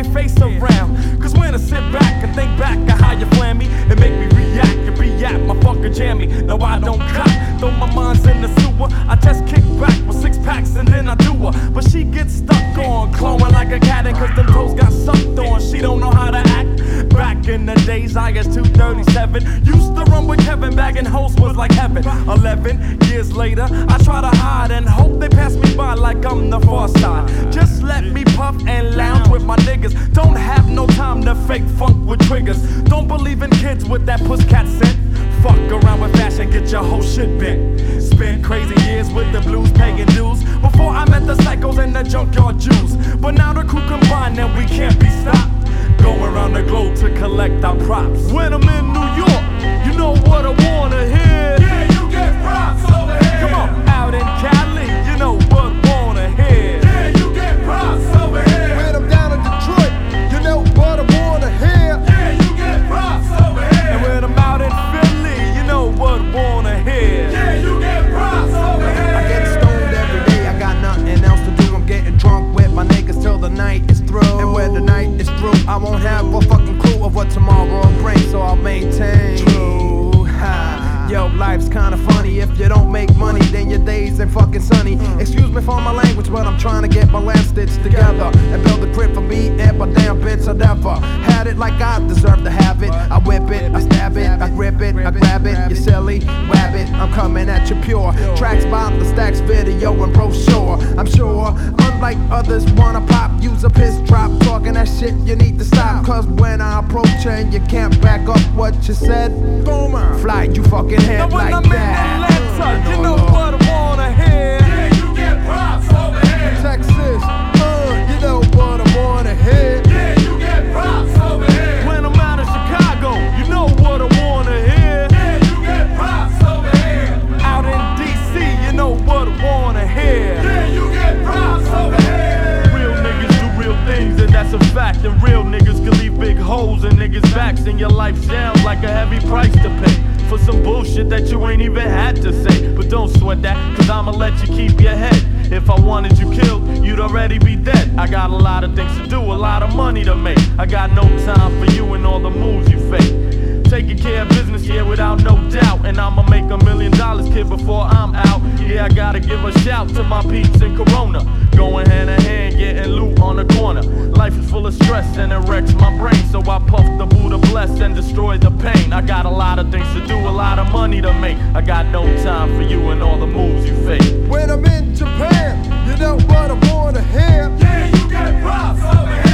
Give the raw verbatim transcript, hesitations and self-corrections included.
face around. Cause when I sit back and think back of how you flam me, it make me react and be at my fucking jammy. No, I don't cop, though my mind's in the sewer. I just kick back with six packs and then I do her. But she gets stuck on, clawing like a cat, and cause them toes got sucked on. She don't know how to act. Back in the days, I was two thirty-seven. Used to run with Kevin, bagging hoes was like heaven. Eleven years later, I try to hide and hope they pass me by like I'm the far side. Just let me puff and lounge with my niggas. Don't have no time to fake funk with triggers. Don't believe in kids with that pusscat scent. Fuck around with fashion, get your whole shit bent. Spent crazy years with the blues paying dues before I met the psychos and the junkyard Jews. But now the crew combined and we can't be stopped. Going around the globe to collect our props. When I'm in New York, you know what I wanna hear. Yeah, you get props over here. Come on, out in Cali, you know what I wanna hear. Yeah, you get props over here. When I'm down in Detroit, you know what I wanna hear. Yeah, you get props over here. And when I'm out in Philly, you know what I wanna hear. Yeah, you get props over here. I get stoned every day, I got nothing else to do. I'm getting drunk with my niggas till the night is through. And when the night is through, I won't have a fucking clue of what tomorrow will bring, so I'll maintain. True, ha. Yo, life's kinda funny. If you don't make money, then your days ain't fucking sunny. Excuse me for my language, but I'm trying to get my lamp stitched together and build a crib for me and my damn bitch. I never had it like I deserve to have it. I whip it, I stab it, I grip it, I grab it. You silly rabbit, I'm coming at you pure. Tracks by the stacks, video and brochure. I'm sure, unlike others, wanna pop, use a piss drop. Talking that shit, you need to stop. Cause when I approach and you can't back up what you said, boomer, fly you fucking head Now when like I'm that. in Atlanta, you know what I wanna hear. Yeah, you get props over here. Texas, uh, you know what I wanna hear. Yeah, you get props over here. When I'm out in Chicago, you know what I wanna hear. Yeah, you get props over here. Out in D C, you know what I wanna hear. Yeah, you get props over here. Real niggas do real things, and that's a fact. And real niggas can leave big holes in niggas' backs. And your life sounds like a heavy price to pay for some bullshit that you ain't even had to say. But don't sweat that, cause I'ma let you keep your head. If I wanted you killed, you'd already be dead. I got a lot of things to do, a lot of money to make. I got no time for you and all the moves you fake. Taking care of business, yeah, without no doubt. And I'ma make a million dollars, kid, before I'm out. Yeah, I gotta give a shout to my peeps in Corona. Going hand in hand, getting loot on the corner. Life is full of stress and it wrecks my brain. So I puff the Buddha bless and destroy the pain. I got a lot of things to do, a lot of money to make. I got no time for you and all the moves you fake. When I'm in Japan, you know what I wanna hear. Yeah, you get props over here.